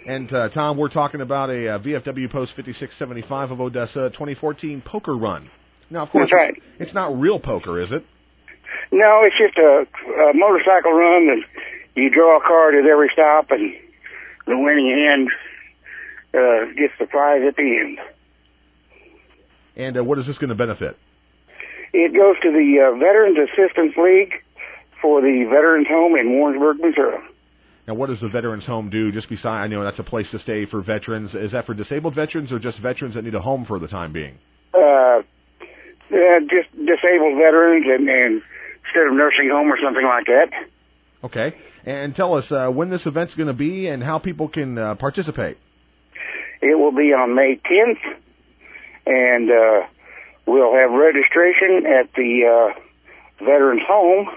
And, Tom, we're talking about a VFW Post 5675 of Odessa 2014 poker run. Now, of course, That's right. It's not real poker, is it? No, it's just a motorcycle run that you draw a card at every stop, and the winning hand gets the prize at the end. And what is this going to benefit? It goes to the Veterans Assistance League for the Veterans Home in Warrensburg, Missouri. Now, what does the Veterans Home do? Just beside, I know that's a place to stay for veterans. Is that for disabled veterans or just veterans that need a home for the time being? Just disabled veterans and instead of nursing home or something like that. Okay. And tell us when this event's going to be and how people can participate. It will be on May 10th, and we'll have registration at the Veterans Home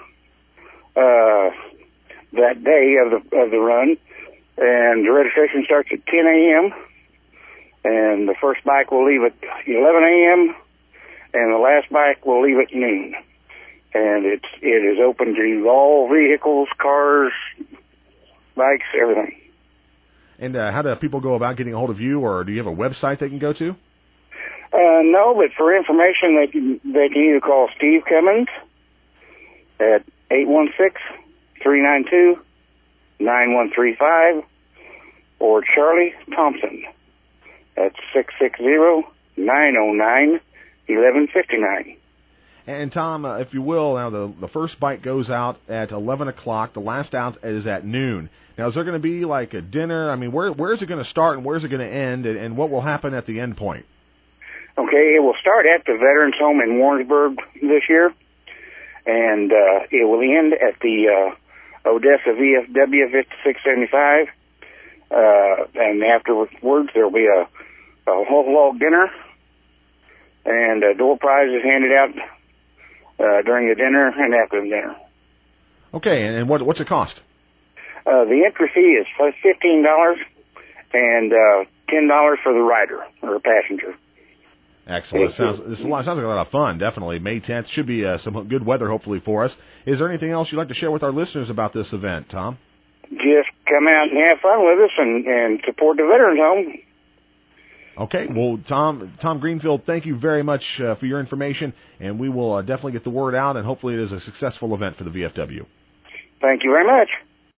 that day of the run, and the registration starts at 10 a.m., and the first bike will leave at 11 a.m., and the last bike will leave at noon. And it is open to all vehicles, cars, bikes, everything. And how do people go about getting a hold of you, or do you have a website they can go to? No, but for information, they can either call Steve Cummins at 816-392-9135 or Charlie Thompson at 660-909-1159. And Tom, if you will, now the first bike goes out at 11 o'clock. The last out is at noon. Now, is there going to be like a dinner? I mean, where is it going to start and where is it going to end, and what will happen at the end point? Okay, it will start at the Veterans Home in Warrensburg this year, and it will end at the Odessa VFW 5675, and afterwards there will be a whole log dinner, and door prizes handed out during the dinner and after the dinner. Okay, and what's it cost? The entry fee is $15 and $10 for the rider or passenger. Excellent. Sounds like a lot of fun, definitely. May 10th should be some good weather, hopefully, for us. Is there anything else you'd like to share with our listeners about this event, Tom? Just come out and have fun with us and support the Veterans Home. Okay. Well, Tom Greenfield, thank you very much for your information, and we will definitely get the word out, and hopefully it is a successful event for the VFW. Thank you very much.